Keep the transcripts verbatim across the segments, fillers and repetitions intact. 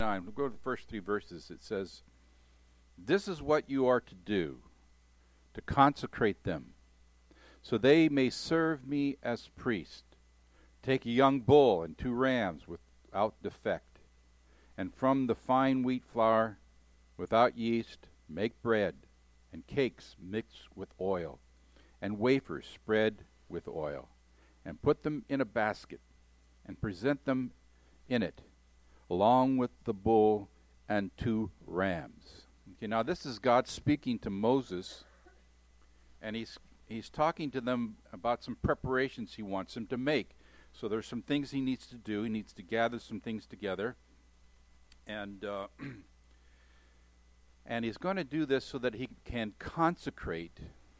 nine. We'll go to the first three verses. It says, "This is what you are to do, to consecrate them, so they may serve me as priest. Take a young bull and two rams without defect, and from the fine wheat flour, without yeast, make bread, and cakes mixed with oil, and wafers spread with oil, and put them in a basket, and present them in it, along with the bull and two rams." Okay, now this is God speaking to Moses, and he's he's talking to them about some preparations he wants them to make. So there's some things he needs to do. He needs to gather some things together, and uh, and he's going to do this so that he can consecrate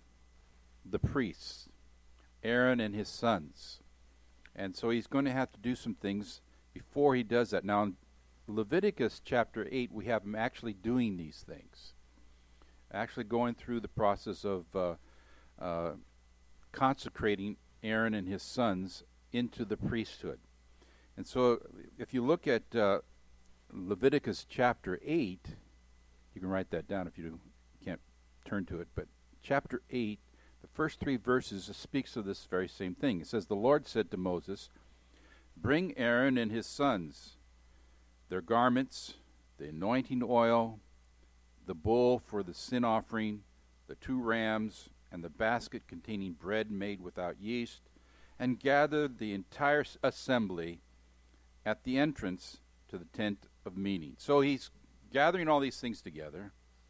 the priests, Aaron and his sons. And so he's going to have to do some things before he does that. Now, in Leviticus chapter eight, we have him actually doing these things, actually going through the process of uh, uh, consecrating Aaron and his sons into the priesthood. And so if you look at uh, Leviticus chapter eight, you can write that down if you can't turn to it, but chapter eight, the first three verses speaks of this very same thing. It says, "The Lord said to Moses, bring Aaron and his sons, their garments, the anointing oil, the bull for the sin offering, the two rams, and the basket containing bread made without yeast, and gather the entire assembly at the entrance to the tent of meeting." So he's gathering all these things together,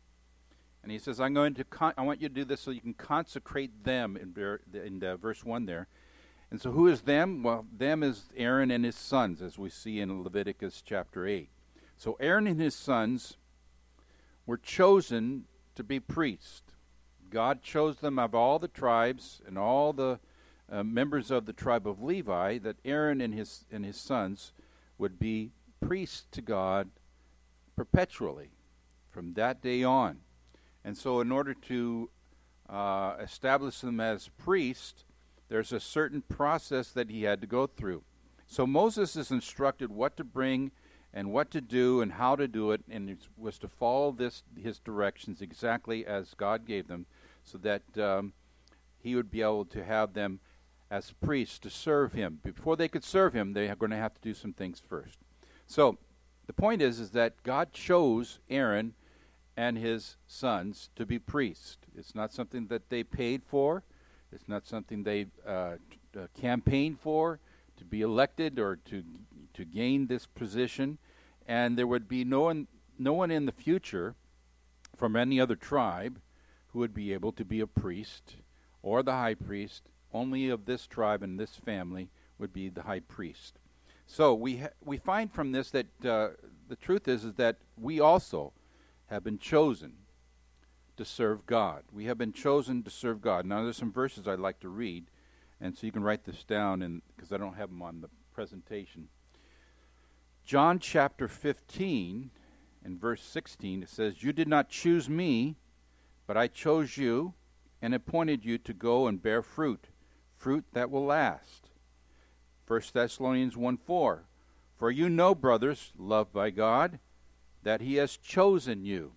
and he says, "I'm going to. Con- I want you to do this so you can consecrate them." In, ver- in uh, verse one there, and so who is them? Well, them is Aaron and his sons, as we see in Leviticus chapter eight. So Aaron and his sons were chosen to be priests. God chose them of all the tribes and all the uh, members of the tribe of Levi, that Aaron and his and his sons would be priests to God perpetually from that day on. And so in order to uh, establish them as priests, there's a certain process that he had to go through. So Moses is instructed what to bring and what to do and how to do it, and it was to follow this his directions exactly as God gave them, so that um, he would be able to have them as priests to serve him. Before they could serve him, they are going to have to do some things first. So the point is, is that God chose Aaron and his sons to be priests. It's not something that they paid for. It's not something they uh, t- uh, campaigned for, to be elected or to to gain this position. And there would be no one, no one in the future from any other tribe who would be able to be a priest or the high priest. Only of this tribe and this family would be the high priest. So we ha- we find from this that uh, the truth is is that we also have been chosen to serve God. We have been chosen to serve God. Now there's some verses I'd like to read, and so you can write this down, and because I don't have them on the presentation. John chapter fifteen and verse sixteen, it says, "You did not choose me, but I chose you and appointed you to go and bear fruit, fruit that will last." First Thessalonians one four, "For you know, brothers, loved by God, that he has chosen you."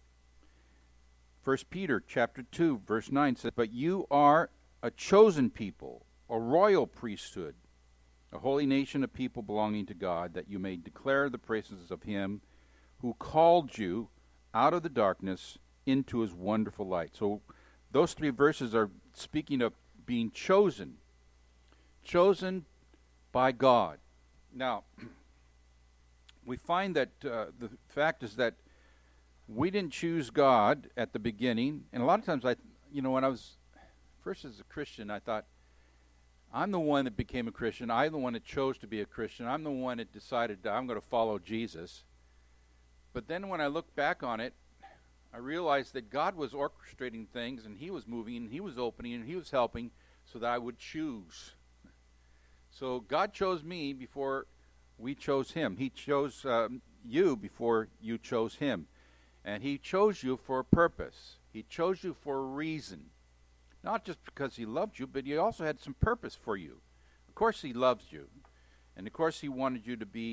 First Peter chapter two, verse nine says, "But you are a chosen people, a royal priesthood, a holy nation of people belonging to God, that you may declare the praises of him who called you out of the darkness into his wonderful light." So those three verses are speaking of being chosen, chosen by God. Now, we find that uh, the fact is that we didn't choose God at the beginning. And a lot of times, I, you know, when I was first as a Christian, I thought, I'm the one that became a Christian. I'm the one that chose to be a Christian. I'm the one that decided that I'm going to follow Jesus. But then when I look back on it, I realized that God was orchestrating things, and he was moving, and he was opening, and he was helping so that I would choose. So God chose me before we chose him. He chose um, you before you chose him. And he chose you for a purpose. He chose you for a reason. Not just because he loved you, but he also had some purpose for you. Of course he loves you. And of course he wanted you to be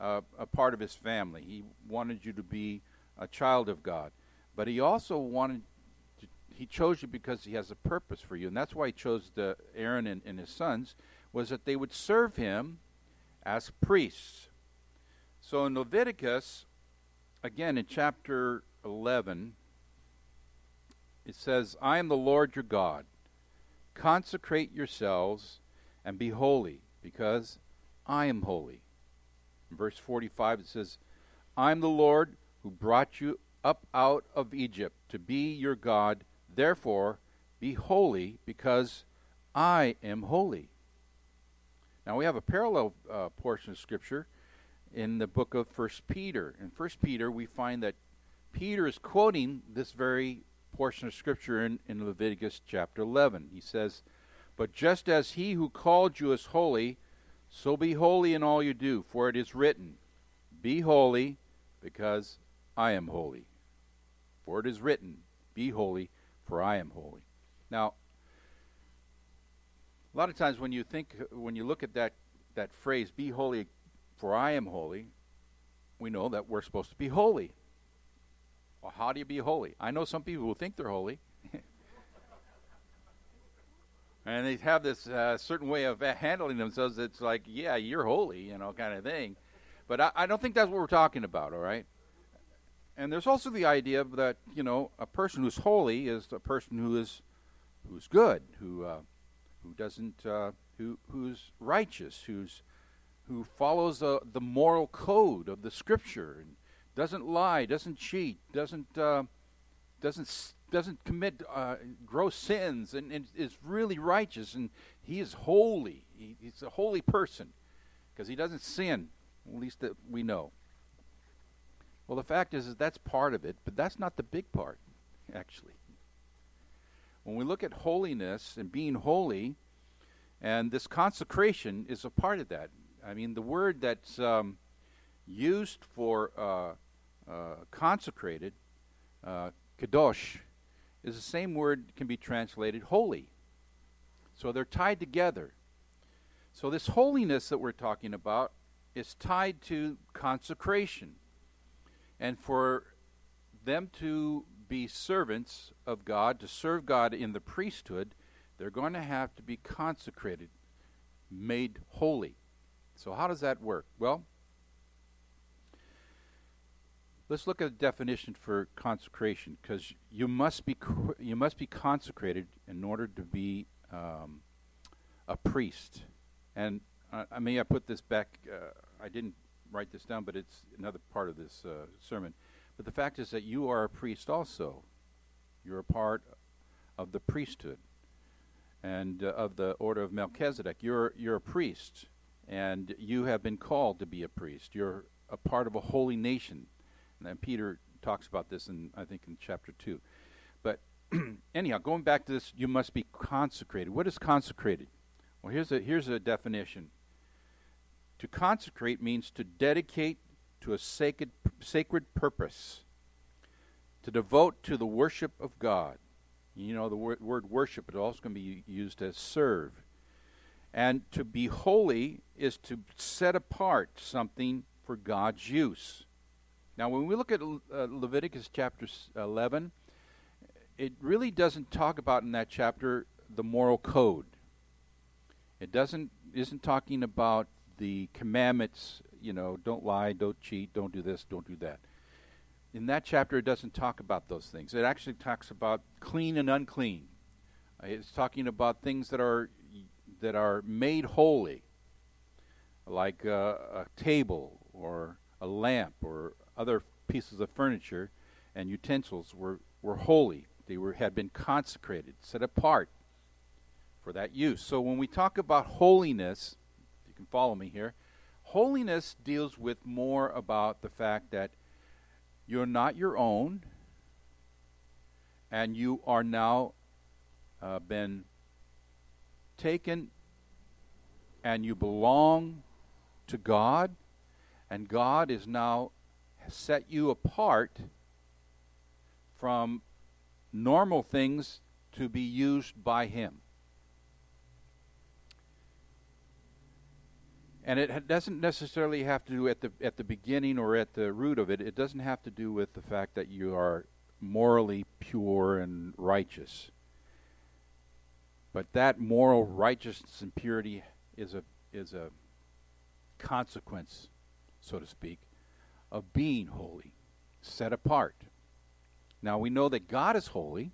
uh, a part of his family. He wanted you to be a child of God. But he also wanted to, he chose you because he has a purpose for you. And that's why he chose the Aaron and, and his sons, was that they would serve him as priests. So in Leviticus, again in chapter eleven, it says, I am the Lord your God. Consecrate yourselves and be holy, because I am holy. In verse forty-five it says, I am the Lord who brought you up out of Egypt to be your God. Therefore, be holy, because I am holy. Now we have a parallel uh, portion of Scripture in the book of First Peter. In First Peter, we find that Peter is quoting this very portion of Scripture in, in Leviticus chapter eleven. He says, but just as he who called you is holy, so be holy in all you do, for it is written, be holy, because I am holy. For it is written, be holy, for I am holy. Now, a lot of times when you think, when you look at that, that phrase, be holy, for I am holy, we know that we're supposed to be holy. Well, how do you be holy? I know some people who think they're holy. And they have this uh, certain way of handling themselves that's like, yeah, you're holy, you know, kind of thing. But I, I don't think that's what we're talking about, all right? And there's also the idea that, you know, a person who's holy is a person who is who's good, who uh, who doesn't, uh, who who's righteous, who's who follows uh, the moral code of the Scripture and doesn't lie, doesn't cheat, doesn't uh, doesn't doesn't commit uh, gross sins, and, and is really righteous, and he is holy. He, he's a holy person because he doesn't sin, at least that we know. Well, the fact is, is that's part of it, but that's not the big part, actually. When we look at holiness and being holy, and this consecration is a part of that. I mean, the word that's um, used for uh, uh, consecrated, uh, kadosh, is the same word can be translated holy. So they're tied together. So this holiness that we're talking about is tied to consecration. And for them to be servants of God, to serve God in the priesthood, they're going to have to be consecrated, made holy. So how does that work? Well, let's look at a definition for consecration, because you must be you must be consecrated in order to be um, a priest. And uh, I may I put this back. Uh, I didn't write this down, but it's another part of this uh, sermon. But the fact is that you are a priest also. You're a part of the priesthood and uh, of the order of Melchizedek. You're you're a priest, and you have been called to be a priest. You're a part of a holy nation. And then Peter talks about this in, I think, in chapter two. But anyhow, going back to this, you must be consecrated. What is consecrated? Well, here's a here's a definition. To consecrate means to dedicate to a sacred sacred purpose, to devote to the worship of God. You know, the word, word worship is also going to be used as serve. And to be holy is to set apart something for God's use. Now, when we look at uh, Leviticus chapter eleven, it really doesn't talk about in that chapter the moral code. It doesn't isn't talking about the commandments, you know, don't lie, don't cheat, don't do this, don't do that. In that chapter, it doesn't talk about those things. It actually talks about clean and unclean. Uh, it's talking about things that are that are made holy, like uh, a table or a lamp or other pieces of furniture and utensils were, were holy. They were had been consecrated, set apart for that use. So when we talk about holiness, if you can follow me here, holiness deals with more about the fact that you're not your own, and you are now uh, been taken, and you belong to God, and God is now set you apart from normal things to be used by Him. And it ha- doesn't necessarily have to do at the at the beginning or at the root of it. It doesn't have to do with the fact that you are morally pure and righteous. But that moral righteousness and purity is a is a consequence, so to speak, of being holy, set apart. Now we know that God is holy.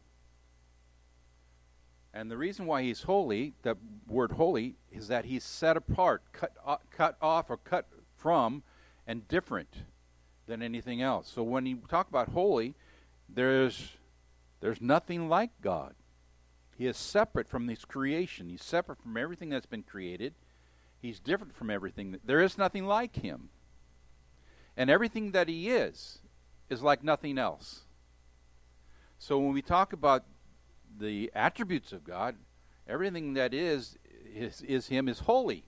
And the reason why he's holy, the word holy, is that he's set apart, cut, uh, cut off or cut from, and different than anything else. So when you talk about holy, there's there's nothing like God. He is separate from his creation. He's separate from everything that's been created. He's different from everything. There is nothing like him. And everything that he is, is like nothing else. So when we talk about the attributes of God, everything that is, is is him is holy.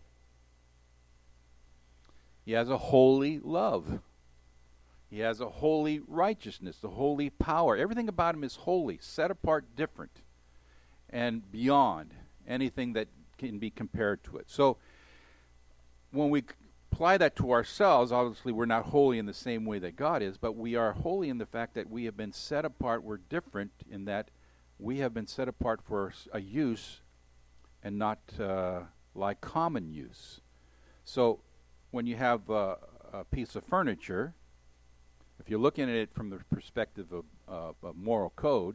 He has a holy love. He has a holy righteousness, a holy power. Everything about him is holy, set apart, different, and beyond anything that can be compared to it. So when we apply that to ourselves, obviously we're not holy in the same way that God is, but we are holy in the fact that we have been set apart. We're different in that we have been set apart for a use and not uh, like common use. So when you have uh, a piece of furniture, if you're looking at it from the perspective of, uh, of moral code,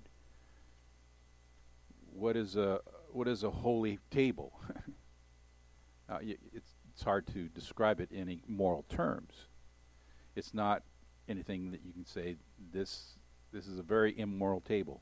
what is a what is a holy table? uh, it's, it's hard to describe it in any moral terms. It's not anything that you can say, this this is a very immoral table.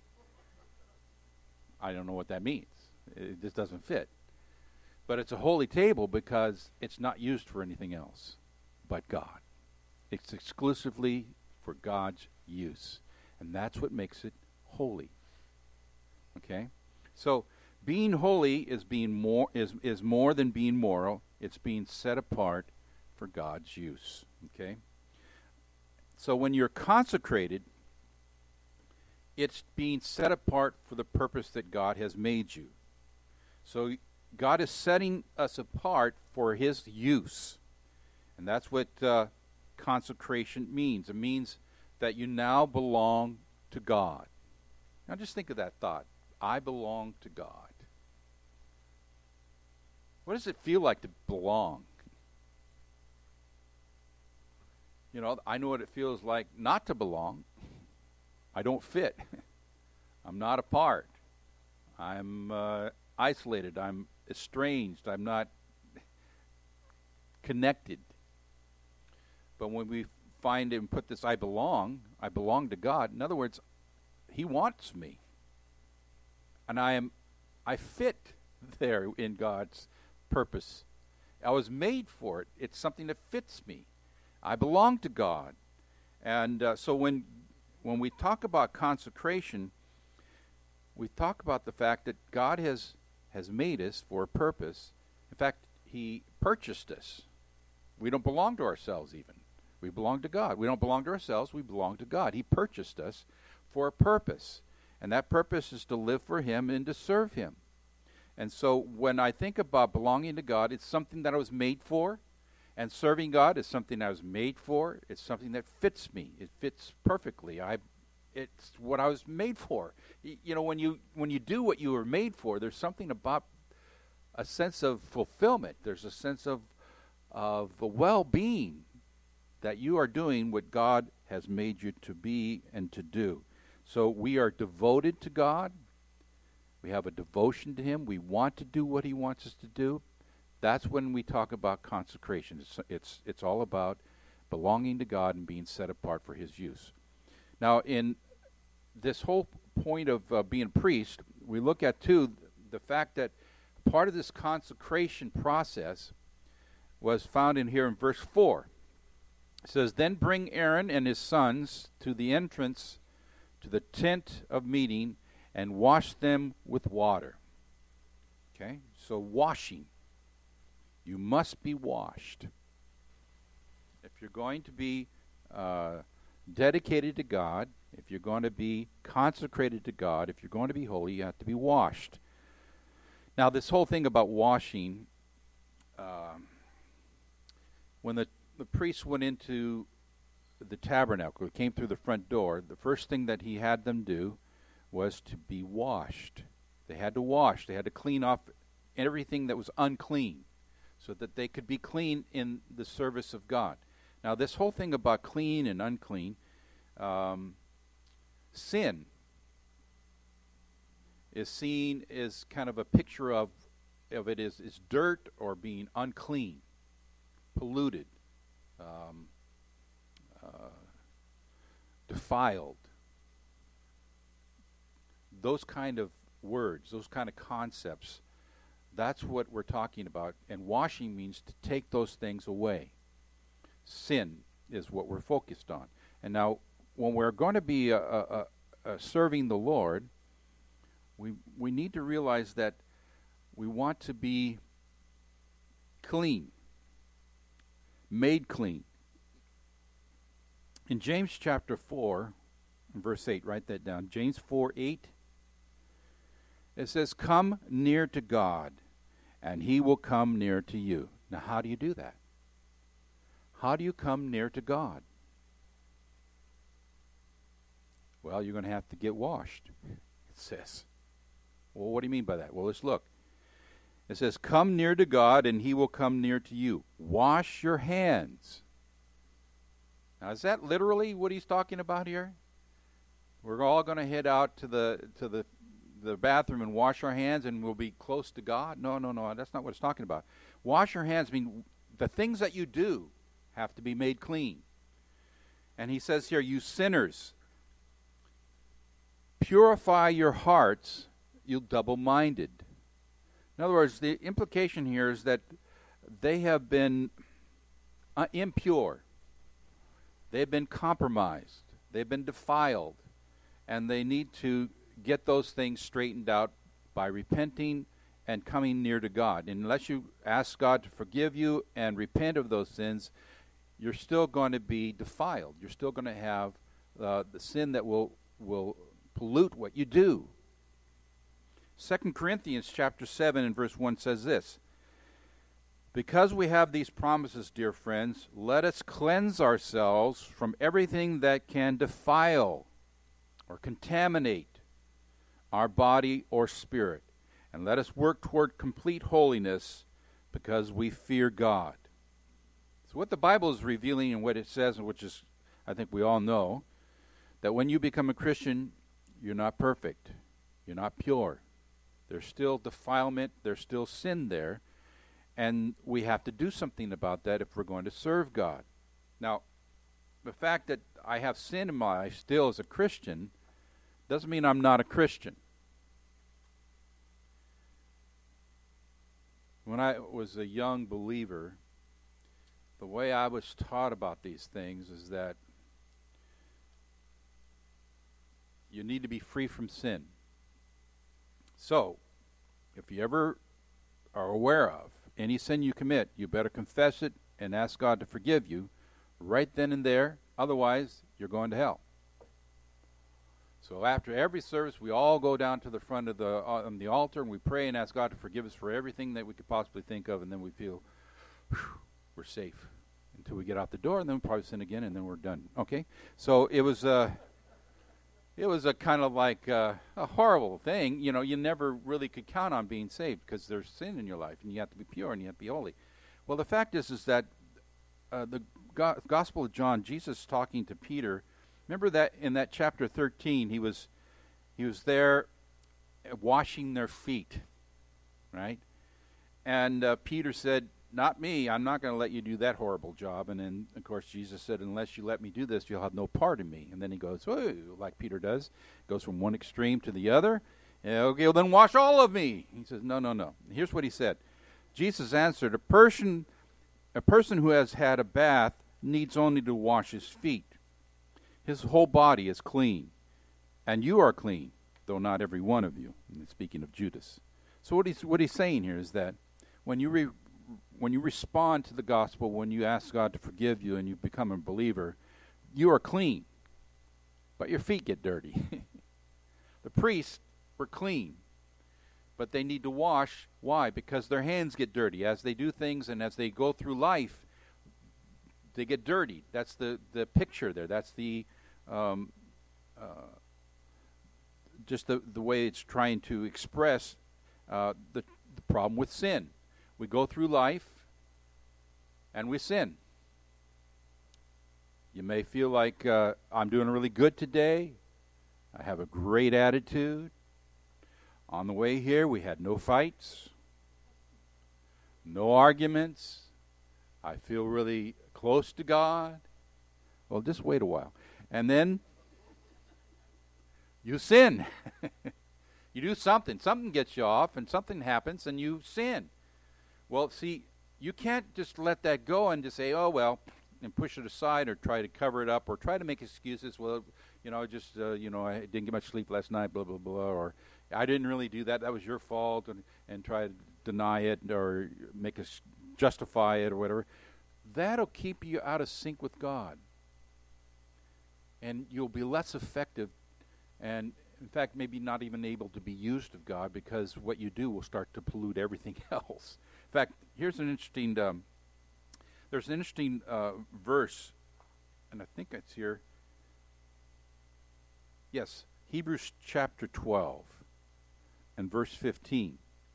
I don't know what that means. It just doesn't fit. But it's a holy table because it's not used for anything else but God. It's exclusively for God's use. And that's what makes it holy. Okay? So being holy is being more is, is more than being moral. It's being set apart for God's use. Okay? So when you're consecrated, it's being set apart for the purpose that God has made you. So God is setting us apart for his use. And that's what uh, consecration means. It means that you now belong to God. Now just think of that thought. I belong to God. What does it feel like to belong? You know, I know what it feels like not to belong. I don't fit. I'm not a part. I'm uh, isolated. I'm estranged. I'm not connected. But when we find and put this I belong, I belong to God. In other words, he wants me. And I am I fit there in God's purpose. I was made for it. It's something that fits me. I belong to God. And uh, so when when we talk about consecration, we talk about the fact that God has has made us for a purpose. In fact, he purchased us. We don't belong to ourselves even. We belong to God. We don't belong to ourselves. We belong to God. He purchased us for a purpose. And that purpose is to live for him and to serve him. And so when I think about belonging to God, it's something that I was made for. And serving God is something I was made for. It's something that fits me. It fits perfectly. I, it's what I was made for. Y- you know, when you when you do what you were made for, there's something about a sense of fulfillment. There's a sense of of well-being that you are doing what God has made you to be and to do. So we are devoted to God. We have a devotion to him. We want to do what he wants us to do. That's when we talk about consecration. It's, it's it's all about belonging to God and being set apart for his use. Now, in this whole point of uh, being a priest, we look at, too, the fact that part of this consecration process was found in here in verse four. It says, "Then bring Aaron and his sons to the entrance to the tent of meeting and wash them with water." Okay, so washing. You must be washed. If you're going to be uh, dedicated to God, if you're going to be consecrated to God, if you're going to be holy, you have to be washed. Now, this whole thing about washing, uh, when the, the priest went into the tabernacle, came through the front door, the first thing that he had them do was to be washed. They had to wash. They had to clean off everything that was unclean so that they could be clean in the service of God. Now, this whole thing about clean and unclean, um, sin is seen as kind of a picture of, of it is, is dirt or being unclean, polluted, um, uh, defiled. Those kind of words, those kind of concepts, that's what we're talking about. And washing means to take those things away. Sin is what we're focused on. And now, when we're going to be uh, uh, uh, serving the Lord, we we need to realize that we want to be clean, made clean. In James chapter four, verse eight, write that down. James four eight. It says, "Come near to God, and He will come near to you." Now, how do you do that? How do you come near to God? Well, you're going to have to get washed, it says. Well, what do you mean by that? Well, let's look. It says, "Come near to God, and He will come near to you. Wash your hands." Now, is that literally what he's talking about here? We're all going to head out to the to the the bathroom and wash our hands, and we'll be close to God? No, no, no. That's not what it's talking about. Wash your hands. I mean, the things that you do have to be made clean. And he says here, "You sinners, purify your hearts, you double-minded." In other words, the implication here is that they have been uh, impure. They've been compromised. They've been defiled. And they need to get those things straightened out by repenting and coming near to God. And unless you ask God to forgive you and repent of those sins, you're still going to be defiled. You're still going to have uh, the sin that will will pollute what you do. Second Corinthians chapter seven and verse one says this, "Because we have these promises, dear friends, let us cleanse ourselves from everything that can defile or contaminate our body or spirit, and let us work toward complete holiness because we fear God." So what the Bible is revealing and what it says, and which is, I think we all know, that when you become a Christian, you're not perfect. You're not pure. There's still defilement. There's still sin there. And we have to do something about that if we're going to serve God. Now, the fact that I have sin in my life still as a Christian doesn't mean I'm not a Christian. When I was a young believer, the way I was taught about these things is that you need to be free from sin. So, if you ever are aware of any sin you commit, you better confess it and ask God to forgive you right then and there. Otherwise, you're going to hell. So after every service, we all go down to the front of the uh, on the altar, and we pray and ask God to forgive us for everything that we could possibly think of, and then we feel whew, we're safe until we get out the door, and then we probably sin again, and then we're done. Okay? So it was uh, it was a kind of like uh, a horrible thing. You know, you never really could count on being saved because there's sin in your life, and you have to be pure and you have to be holy. Well, the fact is, is that uh, the go- Gospel of John, Jesus talking to Peter. Remember that in that chapter thirteen, he was he was there washing their feet, right? And uh, Peter said, "Not me. I'm not going to let you do that horrible job." And then, of course, Jesus said, "Unless you let me do this, you'll have no part in me." And then he goes, "Oh," like Peter does, goes from one extreme to the other. Yeah, okay, well, then wash all of me. He says, "No, no, no." Here's what he said. Jesus answered, "A person, a person who has had a bath needs only to wash his feet. His whole body is clean, and you are clean, though not every one of you." And speaking of Judas. So what he's what he's saying here is that when you re, when you respond to the gospel, when you ask God to forgive you and you become a believer, you are clean, but your feet get dirty. The priests were clean, but they need to wash. Why? Because their hands get dirty as they do things, and as they go through life, they get dirty. That's the, the picture there. That's the um, uh, just the the way it's trying to express uh, the the problem with sin. We go through life and we sin. You may feel like uh, I'm doing really good today. I have a great attitude. On the way here, we had no fights, no arguments. I feel really close to God. Well, just wait a while. And then you sin. You do something. Something gets you off, and something happens, and you sin. Well, see, you can't just let that go and just say, oh, well, and push it aside or try to cover it up or try to make excuses. Well, you know, just, uh, you know, I didn't get much sleep last night, blah, blah, blah, or I didn't really do that. That was your fault, and, and try to deny it or make us justify it or whatever. That'll keep you out of sync with God. And you'll be less effective and, in fact, maybe not even able to be used of God because what you do will start to pollute everything else. In fact, here's an interesting, um, there's an interesting uh, verse, and I think it's here. Yes, Hebrews chapter twelve and verse fifteen.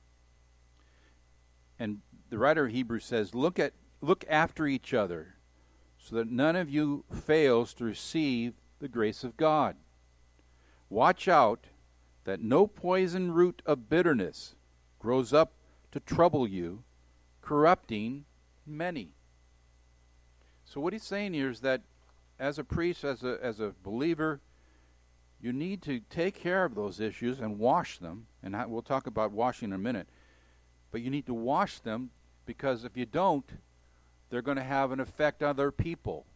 And the writer of Hebrews says, Look at look after each other, so that none of you fails to receive the grace of God. Watch out that no poison root of bitterness grows up to trouble you, corrupting many. So what he's saying here is that as a priest, as a as a believer, you need to take care of those issues and wash them. And we'll talk about washing in a minute. But you need to wash them because if you don't, they're going to have an effect on other people.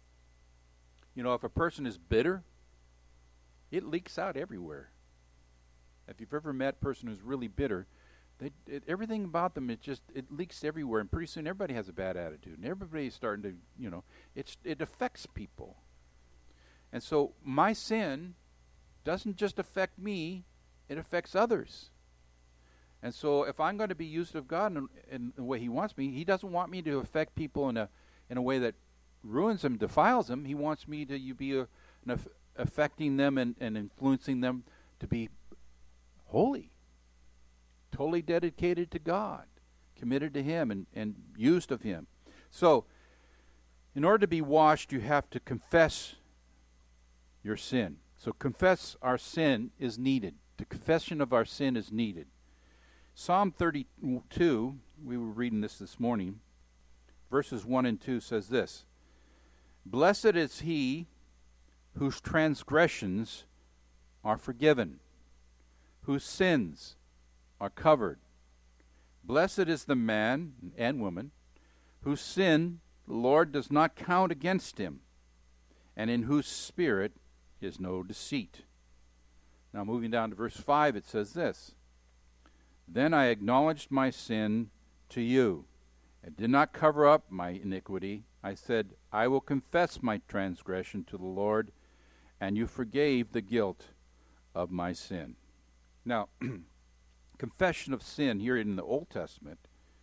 You know, if a person is bitter, it leaks out everywhere. If you've ever met a person who's really bitter, they, it, everything about them, it just, it leaks everywhere. And pretty soon everybody has a bad attitude. And everybody's starting to, you know, it's, it affects people. And so my sin doesn't just affect me, it affects others. And so if I'm going to be used of God in, in the way he wants me, he doesn't want me to affect people in a in a way that ruins them, defiles them. He wants me to you be a, an aff- affecting them and, and influencing them to be holy, totally dedicated to God, committed to him and, and used of him. So in order to be washed, you have to confess your sin. So confess our sin is needed. The confession of our sin is needed. Psalm thirty-two, we were reading this this morning, verses one and two says this, Blessed is he whose transgressions are forgiven, whose sins are covered. Blessed is the man and woman whose sin the Lord does not count against him, and in whose spirit is no deceit. Now moving down to verse five, it says this, Then I acknowledged my sin to you, and did not cover up my iniquity. I said, I will confess my transgression to the Lord, and you forgave the guilt of my sin. Now, confession of sin here in the Old Testament,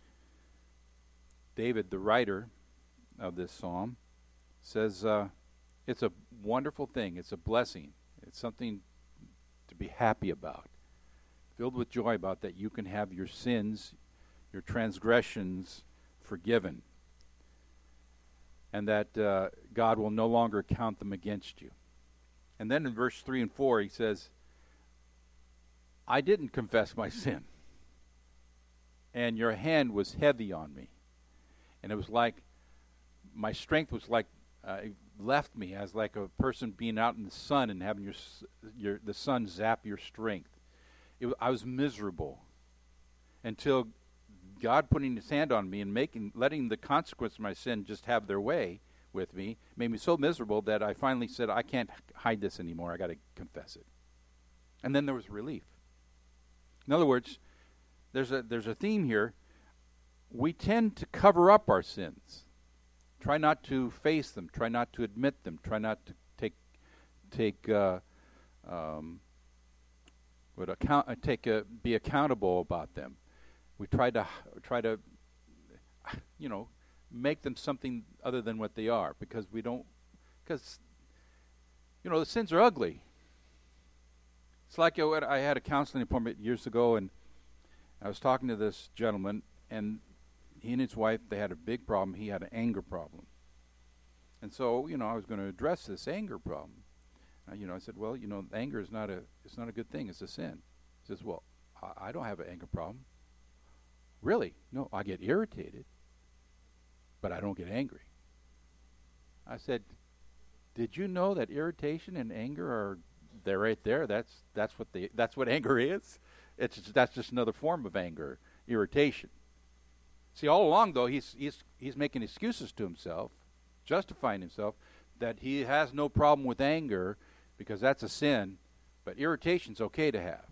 David, the writer of this psalm, says uh, it's a wonderful thing. It's a blessing. It's something to be happy about, filled with joy about that you can have your sins, your transgressions forgiven, and that uh, God will no longer count them against you. And then in verse three and four, he says, I didn't confess my sin, and your hand was heavy on me. And it was like, my strength was like, uh, it left me as like a person being out in the sun and having your, your the sun zap your strength. It, I was miserable until God putting his hand on me and making, letting the consequence of my sin just have their way with me made me so miserable that I finally said, I can't hide this anymore. I got to confess it. And then there was relief. In other words, there's a there's a theme here. We tend to cover up our sins. Try not to face them. Try not to admit them. Try not to take take uh, um, would account uh, take a, be accountable about them. We try to try to, you know, make them something other than what they are, because we don't, because, you know, the sins are ugly. It's like, you know, I had a counseling appointment years ago, and I was talking to this gentleman, and he and his wife, they had a big problem. He had an anger problem. And so, you know, I was going to address this anger problem. Uh, you know, I said, well, you know, anger is not a, it's not a good thing. It's a sin. He says, well, I, I don't have an anger problem. Really? No, I get irritated, but I don't get angry. I said, did you know that irritation and anger are, they're right there? That's that's what the that's what anger is. It's just, that's just another form of anger, irritation. See, all along though, he's he's he's making excuses to himself, justifying himself that he has no problem with anger because that's a sin, but irritation's okay to have.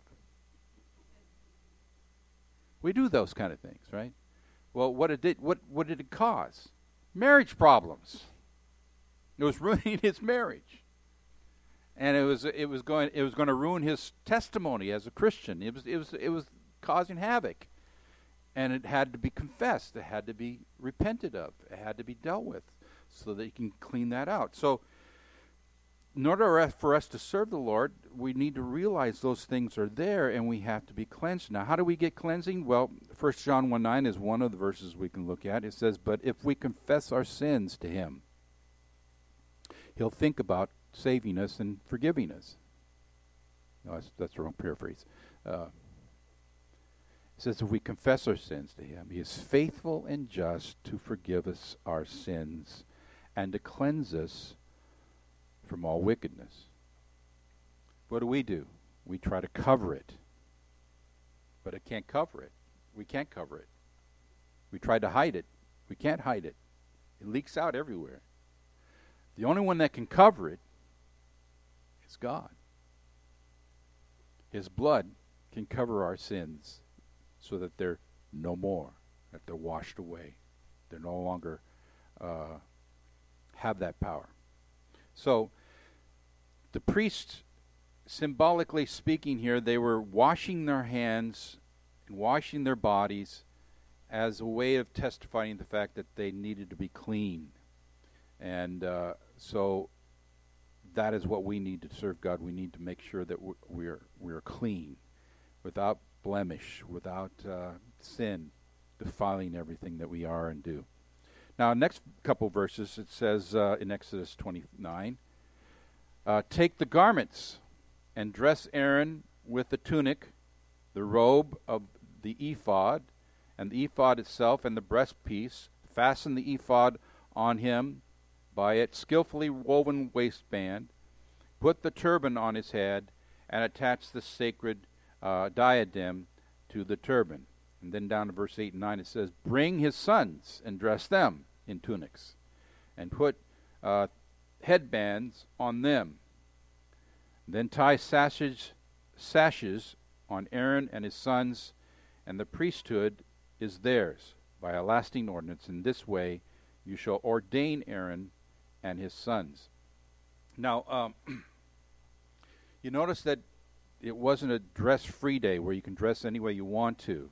We do those kind of things, right? Well, what it did, what what did it cause? Marriage problems. It was ruining his marriage, and it was it was going it was going to ruin his testimony as a Christian. It was it was it was causing havoc, and it had to be confessed. It had to be repented of. It had to be dealt with, so that he can clean that out. So, in order for us to serve the Lord, we need to realize those things are there, and we have to be cleansed. Now, how do we get cleansing? Well, First John one nine is one of the verses we can look at. It says, "But if we confess our sins to Him, He'll think about saving us and forgiving us." No, that's, that's the wrong paraphrase. Uh, it says, if we confess our sins to Him, He is faithful and just to forgive us our sins and to cleanse us from all wickedness. What do we do? We try to cover it, but it can't cover it. We can't cover it. We try to hide it. We can't hide it. It leaks out everywhere. The only one that can cover it is God. His blood can cover our sins so that they're no more, that they're washed away. They're no longer uh, have that power. So, the priests, symbolically speaking here, they were washing their hands and washing their bodies as a way of testifying the fact that they needed to be clean. And uh, so that is what we need to serve God. We need to make sure that we're we're clean, without blemish, without uh, sin defiling everything that we are and do. Now, next couple verses, it says uh, in Exodus twenty-nine, uh, take the garments and dress Aaron with the tunic, the robe of the ephod, and the ephod itself, and the breastpiece. Fasten the ephod on him by its skillfully woven waistband. Put the turban on his head, and attach the sacred uh, diadem to the turban. And then down to verse eight and nine, it says, bring his sons and dress them in tunics, and put uh, headbands on them. Then tie sashes, sashes on Aaron and his sons, and the priesthood is theirs by a lasting ordinance. In this way you shall ordain Aaron and his sons. Now, um, you notice that it wasn't a dress-free day where you can dress any way you want to.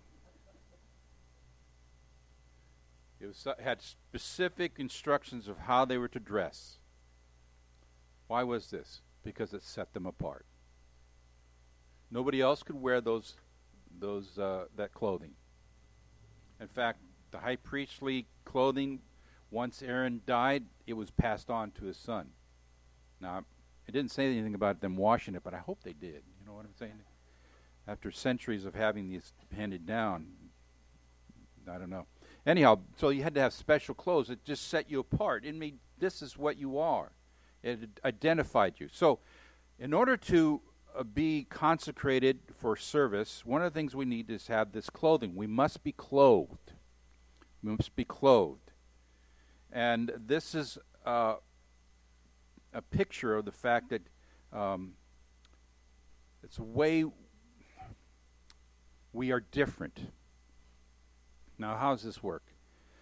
It was, had specific instructions of how they were to dress. Why was this? Because it set them apart. Nobody else could wear those, those uh, that clothing. In fact, the high priestly clothing, once Aaron died, it was passed on to his son. Now, it didn't say anything about them washing it, but I hope they did. You know what I'm saying? After centuries of having these handed down, I don't know. Anyhow, so you had to have special clothes that just set you apart. It made, this is what you are. It identified you. So, in order to uh, be consecrated for service, one of the things we need is have this clothing. We must be clothed. We must be clothed. And this is uh, a picture of the fact that um, it's a way we are different. Now, how does this work?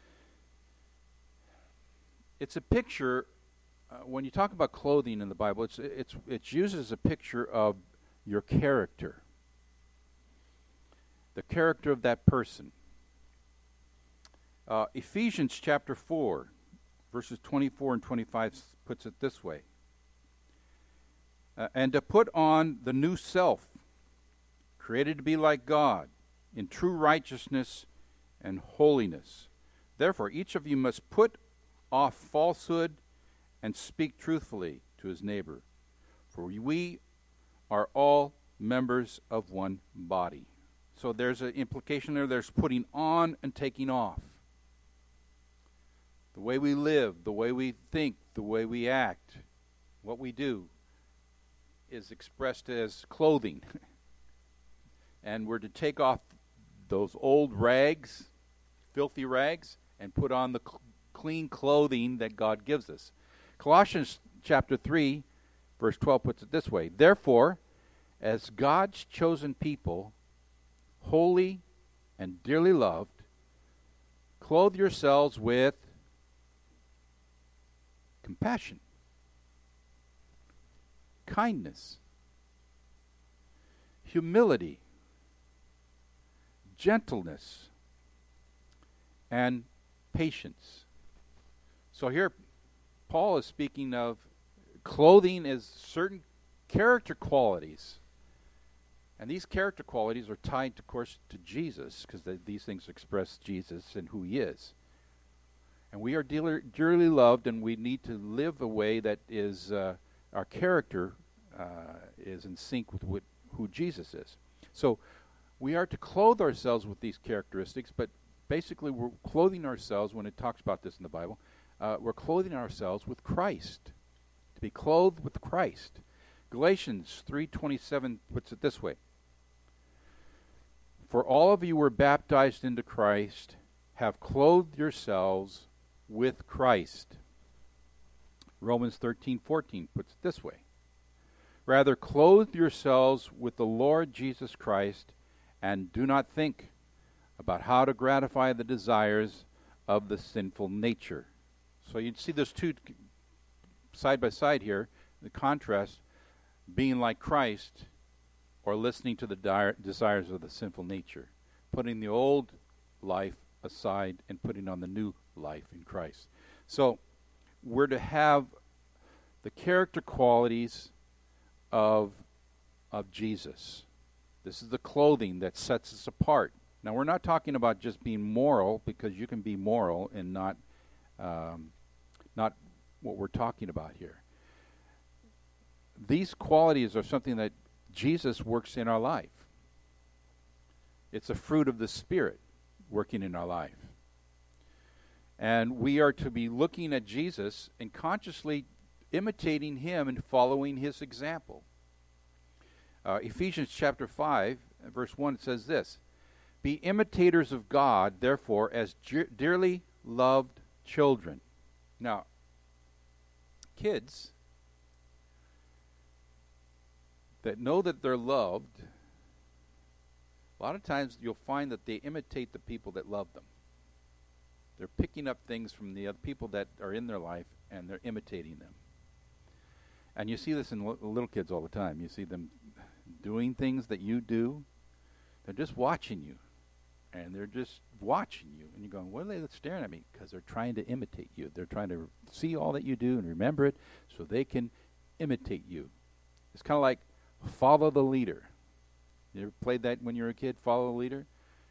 It's a picture, uh, when you talk about clothing in the Bible, it's it's it's used as a picture of your character. The character of that person. Uh, Ephesians chapter four, verses twenty-four and twenty-five puts it this way. Uh, and to put on the new self, created to be like God, in true righteousness and holiness. Therefore, each of you must put off falsehood and speak truthfully to his neighbor. For we are all members of one body. So there's an implication there. There's putting on and taking off. The way we live, the way we think, the way we act, what we do is expressed as clothing. And we're to take off those old rags, filthy rags, and put on the cl- clean clothing that God gives us. Colossians chapter three, verse twelve puts it this way. Therefore, as God's chosen people, holy and dearly loved, clothe yourselves with compassion, kindness, humility, gentleness, and patience. So here Paul is speaking of clothing as certain character qualities. And these character qualities are tied, of course, to Jesus, because these things express Jesus and who he is. And we are dearly, dearly loved, and we need to live a way that is, uh, our character uh, is in sync with what, who Jesus is. So we are to clothe ourselves with these characteristics, but basically we're clothing ourselves, when it talks about this in the Bible, uh, we're clothing ourselves with Christ. To be clothed with Christ. Galatians three twenty-seven puts it this way. For all of you were baptized into Christ, have clothed yourselves with Christ. Romans thirteen fourteen puts it this way. Rather, clothe yourselves with the Lord Jesus Christ, and do not think about how to gratify the desires of the sinful nature. So you see those two side by side here, the contrast, being like Christ or listening to the dire desires of the sinful nature, putting the old life aside and putting on the new life in Christ. So we're to have the character qualities of of Jesus. This is the clothing that sets us apart. Now, we're not talking about just being moral, because you can be moral and not um, not what we're talking about here. These qualities are something that Jesus works in our life. It's a fruit of the Spirit working in our life. And we are to be looking at Jesus and consciously imitating him and following his example. Uh, Ephesians chapter five, verse one, it says this. Be imitators of God, therefore, as ge- dearly loved children. Now, kids that know that they're loved, a lot of times you'll find that they imitate the people that love them. They're picking up things from the other people that are in their life, and they're imitating them. And you see this in l- little kids all the time. You see them doing things that you do. They're just watching you. And they're just watching you. And you're going, what are they staring at me? Because they're trying to imitate you. They're trying to see all that you do and remember it so they can imitate you. It's kind of like follow the leader. You ever played that when you were a kid, follow the leader?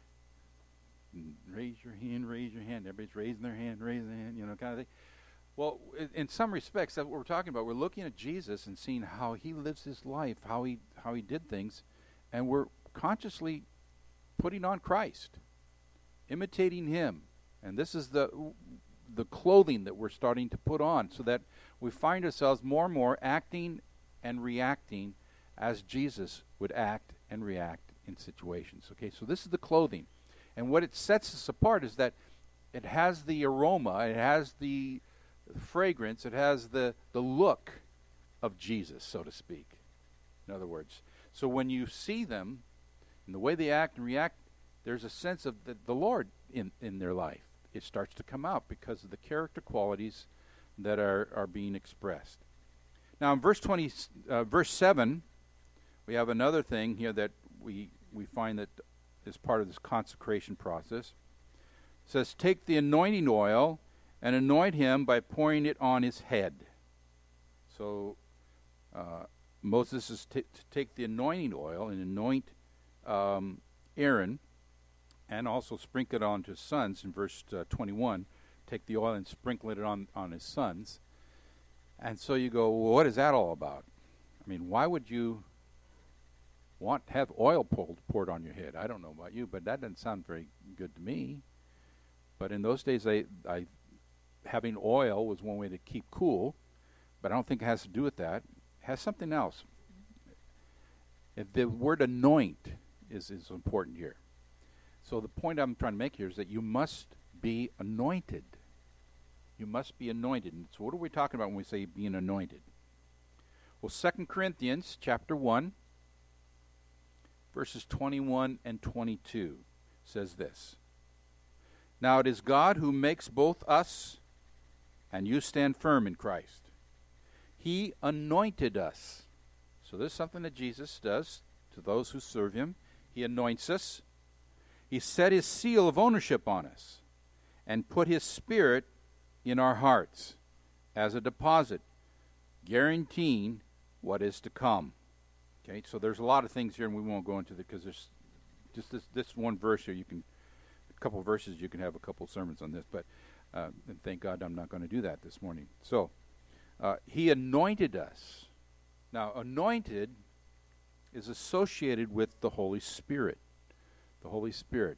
Raise your hand, raise your hand. Everybody's raising their hand, raising their hand, you know, kind of thing. Well, in some respects, that's what we're talking about. We're looking at Jesus and seeing how he lives his life, how he how he did things, and we're consciously putting on Christ, imitating him. And this is the the clothing that we're starting to put on, so that we find ourselves more and more acting and reacting as Jesus would act and react in situations. Okay, so this is the clothing. And what it sets us apart is that it has the aroma, it has the fragrance, it has the, the look of Jesus, so to speak. In other words, so when you see them, and the way they act and react, there's a sense of the, the Lord in, in their life. It starts to come out because of the character qualities that are, are being expressed. Now in verse twenty, uh, verse seven, we have another thing here that we we find that is part of this consecration process. says, take the anointing oil and anoint him by pouring it on his head. So uh, Moses is t- to take the anointing oil and anoint um, Aaron, and also sprinkle it on his sons in verse uh, twenty-one. Take the oil and sprinkle it on, on his sons. And so you go, well, what is that all about? I mean, why would you want to have oil poured, poured on your head? I don't know about you, but that doesn't sound very good to me. But in those days, I, I having oil was one way to keep cool, but I don't think it has to do with that. It has something else. If the word anoint is, is important here. So the point I'm trying to make here is that you must be anointed. You must be anointed. And so what are we talking about when we say being anointed? Well, Second Corinthians chapter one, verses twenty-one and twenty-two says this. Now it is God who makes both us and you stand firm in Christ. He anointed us. So this is something that Jesus does to those who serve him. He anoints us. He set his seal of ownership on us and put his Spirit in our hearts as a deposit, guaranteeing what is to come. Okay, so there's a lot of things here, and we won't go into it because there's just this, this one verse here. You can, a couple of verses, you can have a couple of sermons on this, but uh, and thank God I'm not going to do that this morning. So uh, he anointed us. Now, anointed is associated with the Holy Spirit. The Holy Spirit.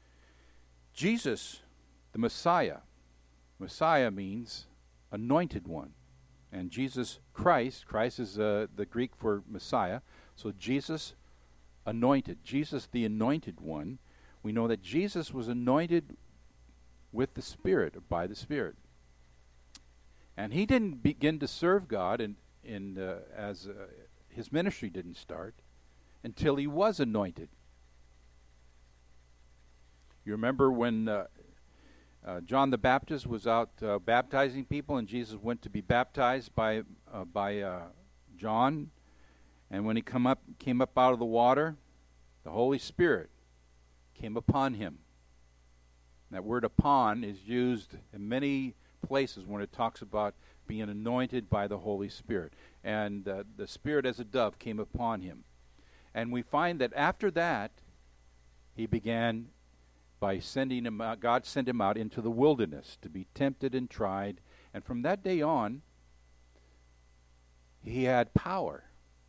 Jesus, the Messiah. Messiah means anointed one. And Jesus Christ, Christ is uh, the Greek for Messiah. So Jesus anointed. Jesus, the anointed one. We know that Jesus was anointed with the Spirit, by the Spirit. And he didn't begin to serve God and in, uh, as uh, his ministry didn't start until he was anointed. You remember when uh, uh, John the Baptist was out uh, baptizing people, and Jesus went to be baptized by uh, by uh, John, and when he come up came up out of the water, the Holy Spirit came upon him. That word "upon" is used in many places when it talks about being anointed by the Holy Spirit, and uh, the Spirit as a dove came upon him, and we find that after that, he began. By sending him out, God sent him out into the wilderness to be tempted and tried. And from that day on, he had power.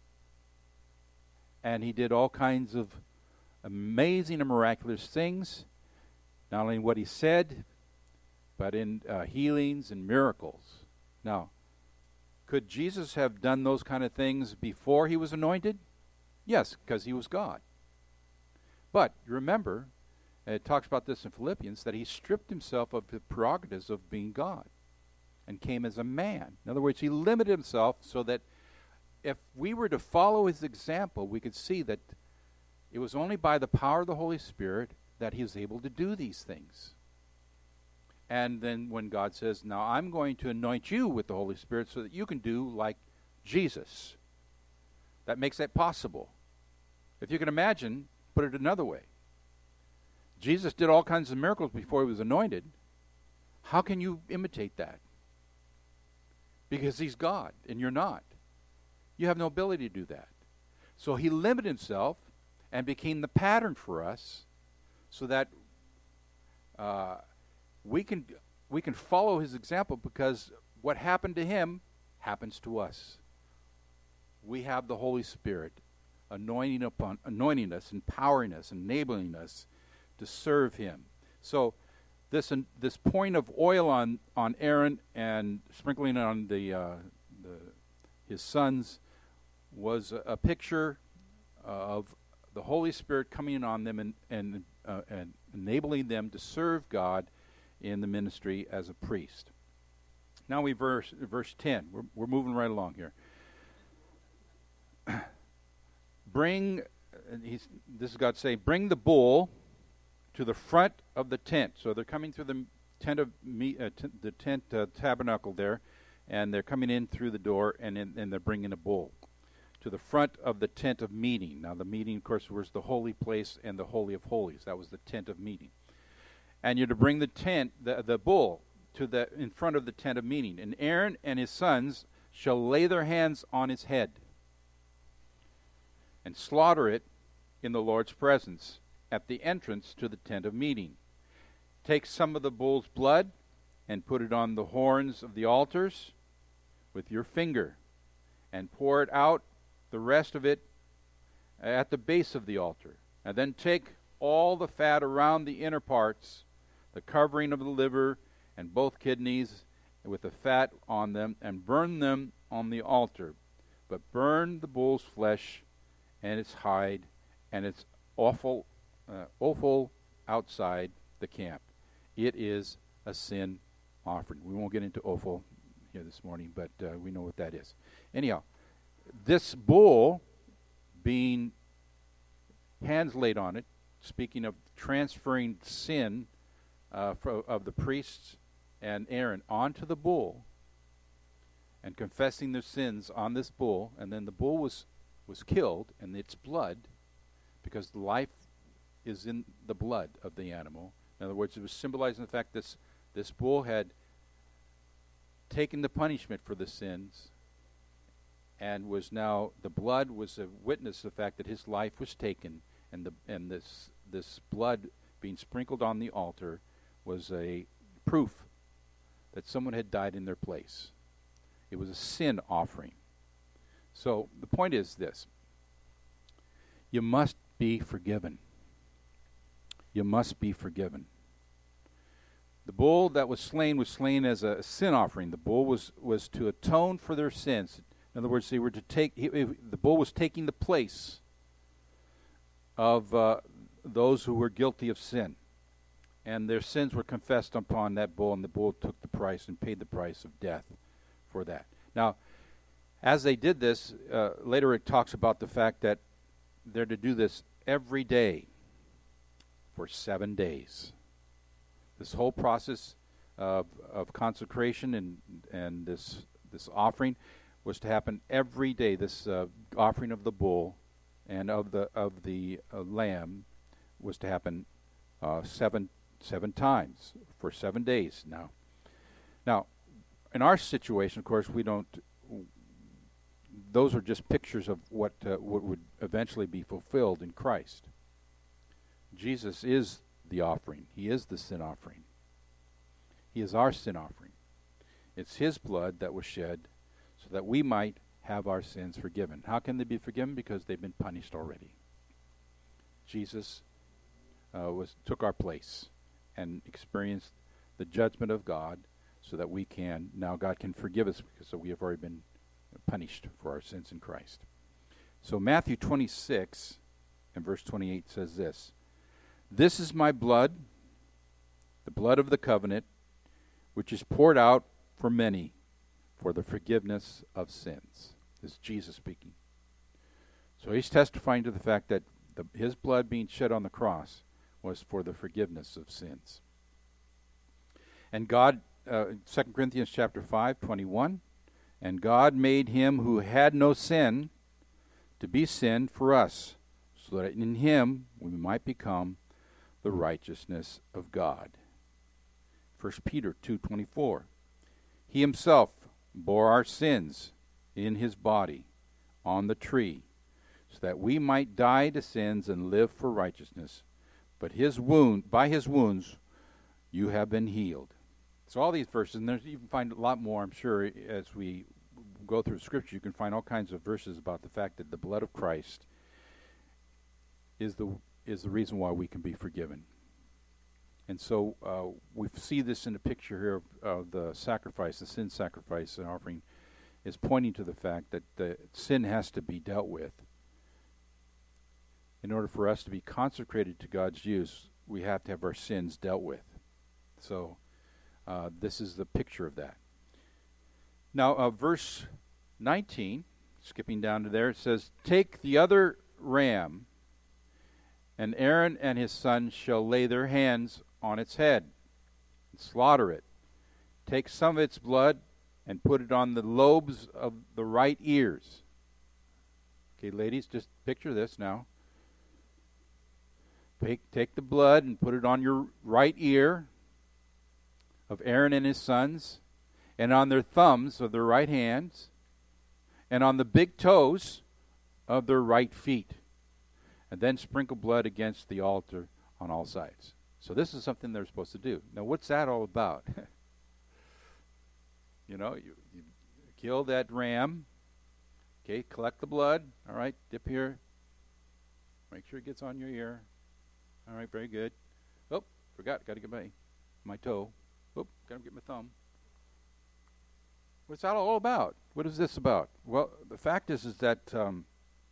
And he did all kinds of amazing and miraculous things. Not only in what he said, but in uh, healings and miracles. Now, could Jesus have done those kind of things before he was anointed? Yes, because he was God. But remember, and it talks about this in Philippians, that he stripped himself of the prerogatives of being God and came as a man. In other words, he limited himself so that if we were to follow his example, we could see that it was only by the power of the Holy Spirit that he was able to do these things. And then when God says, now I'm going to anoint you with the Holy Spirit so that you can do like Jesus, that makes that possible. If you can imagine, put it another way. Jesus did all kinds of miracles before he was anointed. How can you imitate that? Because he's God and you're not. You have no ability to do that. So he limited himself and became the pattern for us so that uh, we can we can follow his example, because what happened to him happens to us. We have the Holy Spirit anointing upon anointing us, empowering us, enabling us to serve him. So this uh, this pouring of oil on, on Aaron and sprinkling it on the, uh, the his sons was a, a picture of the Holy Spirit coming on them and and, uh, and enabling them to serve God in the ministry as a priest. Now we verse verse ten. We're we're moving right along here. Bring, he's, this is God saying, bring the bull to the front of the tent. So they're coming through the tent of me, uh, t- the tent uh, tabernacle there, and they're coming in through the door, and in, and they're bringing a bull to the front of the tent of meeting. Now the meeting, of course, was the holy place and the holy of holies. That was the tent of meeting. and you're to bring the tent, the, the bull, to the in front of the tent of meeting. And Aaron and his sons shall lay their hands on his head and slaughter it in the Lord's presence at the entrance to the tent of meeting. Take some of the bull's blood and put it on the horns of the altars with your finger, and pour it out, the rest of it, at the base of the altar. And then take all the fat around the inner parts, the covering of the liver and both kidneys, with the fat on them, and burn them on the altar. But burn the bull's flesh and its hide and its offal, uh, offal outside the camp. It is a sin offering. We won't get into offal here this morning, but uh, we know what that is. Anyhow, this bull being hands laid on it, speaking of transferring sin uh, for, of the priests and Aaron onto the bull, and confessing their sins on this bull, and then the bull was, was killed, and its blood, because the life is in the blood of the animal. In other words, it was symbolizing the fact this this bull had taken the punishment for the sins, and was now, the blood was a witness to the fact that his life was taken, and the and this this blood being sprinkled on the altar was a proof that someone had died in their place. It was a sin offering. So the point is this: you must be forgiven. You must be forgiven. The bull that was slain was slain as a sin offering. The bull was, was to atone for their sins. In other words, they were to take. He, he, the bull was taking the place of uh, those who were guilty of sin, and their sins were confessed upon that bull, and the bull took the price and paid the price of death for that. Now, as they did this, uh, later it talks about the fact that they're to do this every day for seven days. This whole process of, of consecration and and this this offering was to happen every day. This uh, offering of the bull and of the of the uh, lamb was to happen uh, seven seven times for seven days. Now, now, in our situation, of course, we don't. Those are just pictures of what uh, what would eventually be fulfilled in Christ. Jesus is the offering. He is the sin offering. He is our sin offering. It's His blood that was shed so that we might have our sins forgiven. How can they be forgiven? Because they've been punished already. Jesus uh, was took our place and experienced the judgment of God so that we can, now God can forgive us because so we have already been punished for our sins in Christ. So Matthew twenty-six and verse twenty-eight says this: "This is my blood, the blood of the covenant, which is poured out for many for the forgiveness of sins." This is Jesus speaking. So he's testifying to the fact that the, his blood being shed on the cross was for the forgiveness of sins. And God, uh, Second Corinthians chapter five, twenty-one, "And God made him who had no sin to be sin for us, so that in him we might become the righteousness of God." First Peter two twenty-four, "He himself bore our sins in his body on the tree, so that we might die to sins and live for righteousness. But his wound, by his wounds you have been healed." So all these verses, and there's, you can find a lot more, I'm sure, as we go through Scripture. You can find all kinds of verses about the fact that the blood of Christ is the is the reason why we can be forgiven. And so uh, we see this in the picture here of, of the sacrifice, the sin sacrifice and offering, is pointing to the fact that the sin has to be dealt with. In order for us to be consecrated to God's use, we have to have our sins dealt with. So uh, this is the picture of that. Now, uh, verse nineteen, skipping down to there, it says, "Take the other ram, and Aaron and his sons shall lay their hands on its head and slaughter it. Take some of its blood and put it on the lobes of the right ears." Okay, ladies, just picture this now. take, take the blood and put it on your right ear of Aaron and his sons, and on their thumbs of their right hands, and on the big toes of their right feet. And then sprinkle blood against the altar on all sides. So this is something they're supposed to do. Now, what's that all about? you know, you, you kill that ram. Okay, collect the blood. All right, dip here. Make sure it gets on your ear. All right, very good. Oh, forgot. Got to get my my toe. Oh, got to get my thumb. What's that all about? What is this about? Well, the fact is, is that um,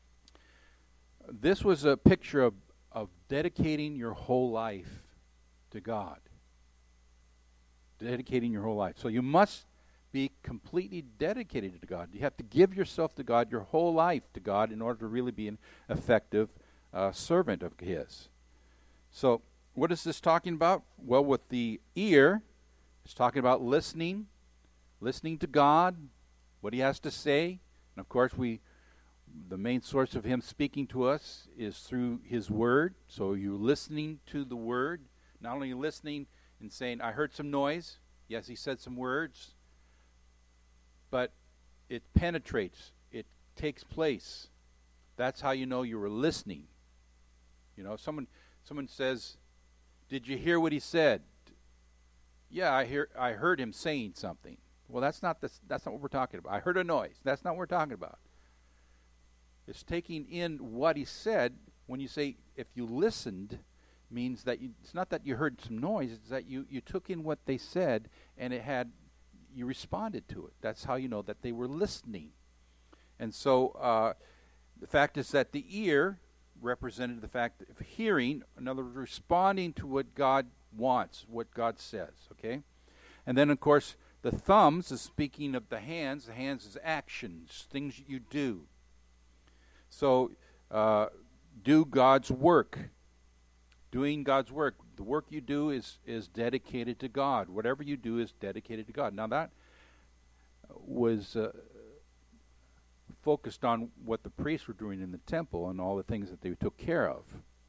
this was a picture of, of dedicating your whole life to God. Dedicating your whole life. So you must be completely dedicated to God. You have to give yourself to God, your whole life to God, in order to really be an effective uh, servant of His. So what is this talking about? Well, with the ear, it's talking about listening, listening to God, what He has to say. And of course, we the main source of Him speaking to us is through His Word. So you're listening to the Word, not only listening and saying, I heard some noise. Yes, He said some words. But it penetrates. It takes place. That's how you know you were listening. You know, someone someone says, did you hear what he said? Yeah, I hear. I heard him saying something. Well, that's not the, that's not what we're talking about. I heard a noise. That's not what we're talking about. It's taking in what he said. When you say, if you listened, means that you, it's not that you heard some noise. It's that you, you took in what they said, and it had, you responded to it. That's how you know that they were listening. And so uh, the fact is that the ear represented the fact of hearing, in other words, responding to what God wants, what God says, okay? And then, of course, the thumbs is speaking of the hands. The hands is actions, things you do. So, uh, do God's work. Doing God's work. The work you do is, is dedicated to God. Whatever you do is dedicated to God. Now, that was uh, focused on what the priests were doing in the temple and all the things that they took care of.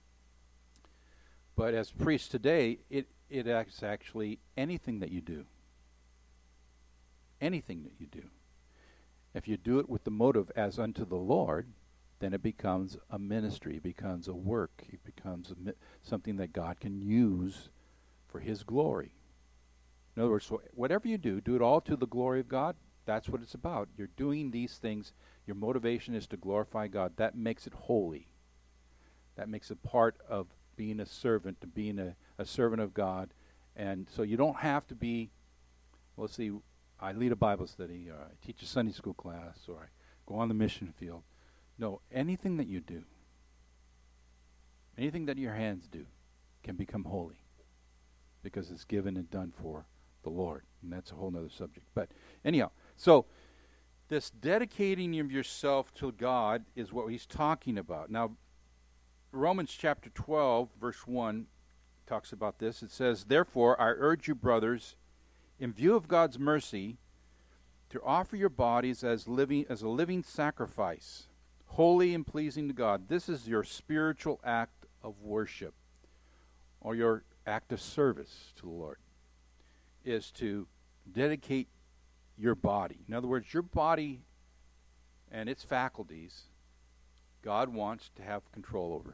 But as priests today, it, it is actually anything that you do. Anything that you do. If you do it with the motive as unto the Lord, then it becomes a ministry, it becomes a work, it becomes a mi- something that God can use for His glory. In other words, so whatever you do, do it all to the glory of God. That's what it's about. You're doing these things. Your motivation is to glorify God. That makes it holy. That makes it part of being a servant, to being a, a servant of God. And so you don't have to be, well, let's see, I lead a Bible study, or I teach a Sunday school class, or I go on the mission field. No, anything that you do, anything that your hands do can become holy because it's given and done for the Lord. And that's a whole other subject. But anyhow, so this dedicating of yourself to God is what he's talking about. Now, Romans chapter twelve, verse one, talks about this. It says, therefore, I urge you, brothers, in view of God's mercy, to offer your bodies as living as a living sacrifice, holy and pleasing to God. This is your spiritual act of worship, or your act of service to the Lord, is to dedicate your body. In other words, your body and its faculties, God wants to have control over.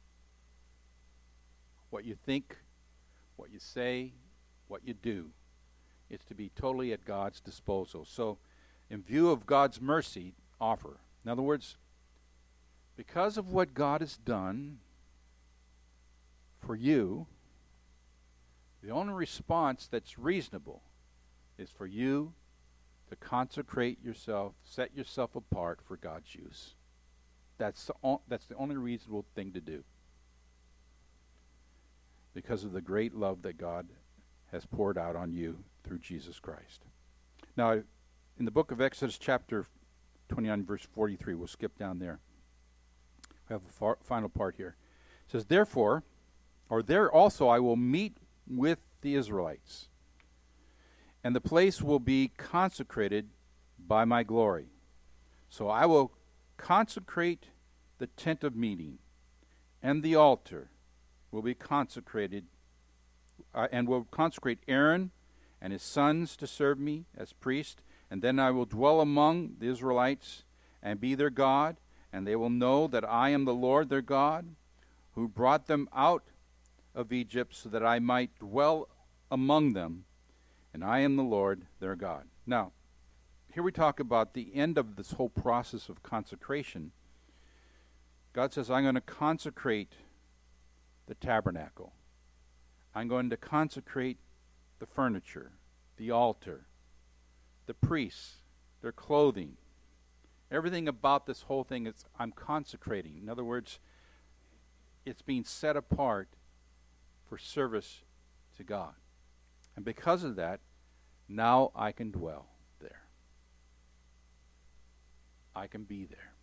What you think, what you say, what you do, it's to be totally at God's disposal. So, in view of God's mercy, offer. In other words, because of what God has done for you, the only response that's reasonable is for you to consecrate yourself, set yourself apart for God's use. That's the, o- that's the only reasonable thing to do, because of the great love that God has poured out on you through Jesus Christ. Now, in the book of Exodus chapter twenty-nine, verse forty-three, we'll skip down there. We have a far, final part here. It says, therefore, or there also I will meet with the Israelites, and the place will be consecrated by my glory. So I will consecrate the tent of meeting, and the altar, will be consecrated, uh, and will consecrate Aaron and his sons to serve me as priest, and then I will dwell among the Israelites and be their God, and they will know that I am the Lord their God, who brought them out of Egypt so that I might dwell among them, and I am the Lord their God. Now, here we talk about the end of this whole process of consecration. God says, I'm going to consecrate the tabernacle. I'm going to consecrate the furniture, the altar, the priests, their clothing. Everything about this whole thing is I'm consecrating. In other words, it's being set apart for service to God. And because of that, now I can dwell there. I can be there.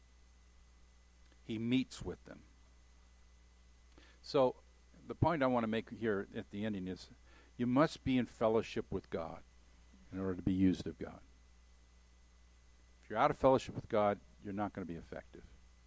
He meets with them. So the point I want to make here at the ending is you must be in fellowship with God in order to be used of God. If you're out of fellowship with God, you're not going to be effective.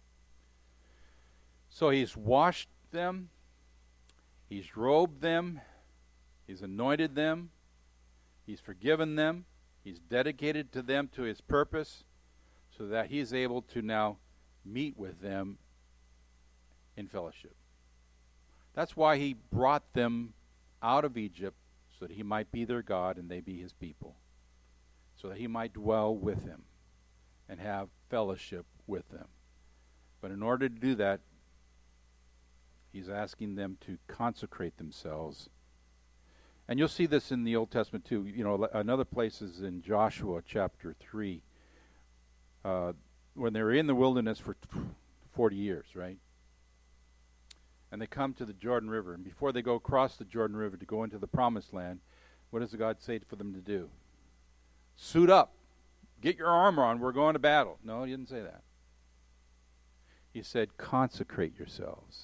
So he's washed them, he's robed them, he's anointed them, he's forgiven them, he's dedicated to them to his purpose, so that he's able to now meet with them in fellowship. That's why he brought them out of Egypt, so that he might be their God and they be his people, so that he might dwell with them and have fellowship with them. But in order to do that, he's asking them to consecrate themselves. And you'll see this in the Old Testament too. You know, another place is in Joshua chapter three, uh, when they were in the wilderness for forty years, right? And they come to the Jordan River. And before they go across the Jordan River to go into the Promised Land, what does God say for them to do? Suit up. Get your armor on. We're going to battle. No, he didn't say that. He said, consecrate yourselves.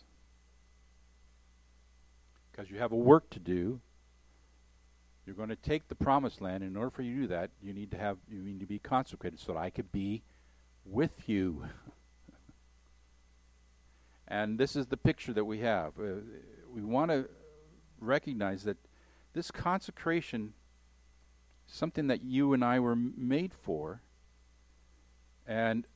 Because you have a work to do. You're going to take the Promised Land. In order for you to do that, you need to have you need to be consecrated so that I could be with you. And this is the picture that we have. Uh, we want to recognize that this consecration is something that you and I were m- made for. And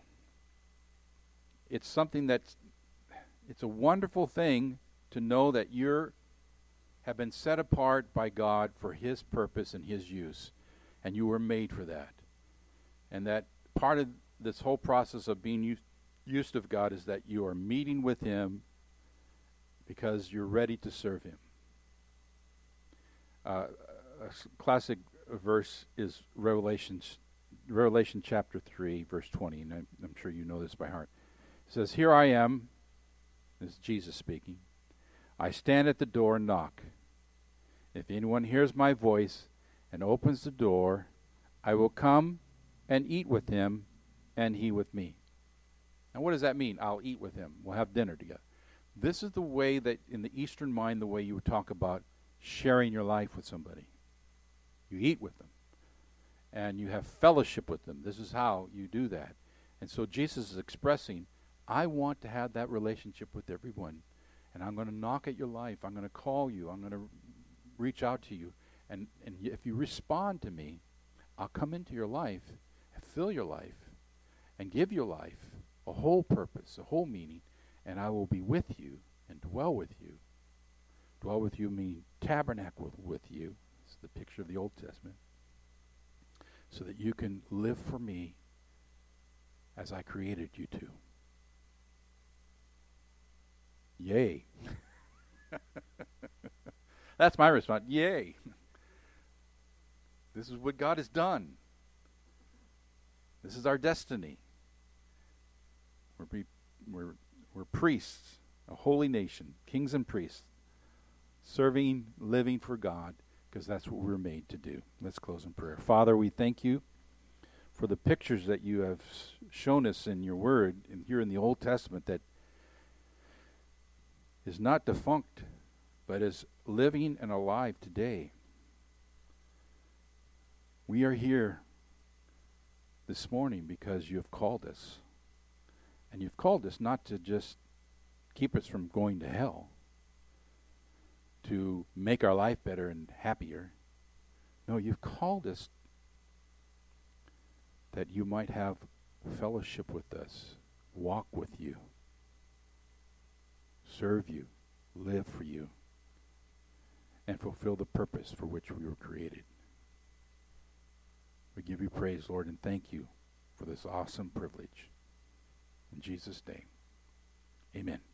it's something that's, it's a wonderful thing to know that you're, have been set apart by God for his purpose and his use. And you were made for that. And that part of this whole process of being used Used of God is that you are meeting with him because you're ready to serve him. Uh, a classic verse is Revelation, Revelation chapter three, verse twenty, and I'm, I'm sure you know this by heart. It says, "Here I am," this is Jesus speaking, "I stand at the door and knock. If anyone hears my voice and opens the door, I will come and eat with him, and he with me." Now, what does that mean? I'll eat with him. We'll have dinner together. This is the way that, in the Eastern mind, the way you would talk about sharing your life with somebody. You eat with them. And you have fellowship with them. This is how you do that. And so Jesus is expressing, I want to have that relationship with everyone. And I'm going to knock at your life. I'm going to call you. I'm going to reach out to you. And, and if you respond to me, I'll come into your life and fill your life and give your life a whole purpose, a whole meaning, and I will be with you and dwell with you. Dwell with you meaning tabernacle with you. It's the picture of the Old Testament. So that you can live for me as I created you to. Yay. That's my response. Yay. This is what God has done. This is our destiny. We're, be, we're, we're priests, a holy nation, kings and priests, serving, living for God, because that's what we're made to do. Let's close in prayer. Father, we thank you for the pictures that you have shown us in your word, and here in the Old Testament, that is not defunct, but is living and alive today. We are here this morning because you have called us. And you've called us not to just keep us from going to hell, to make our life better and happier. No, you've called us that you might have fellowship with us, walk with you, serve you, live for you, and fulfill the purpose for which we were created. We give you praise, Lord, and thank you for this awesome privilege. In Jesus' name, amen.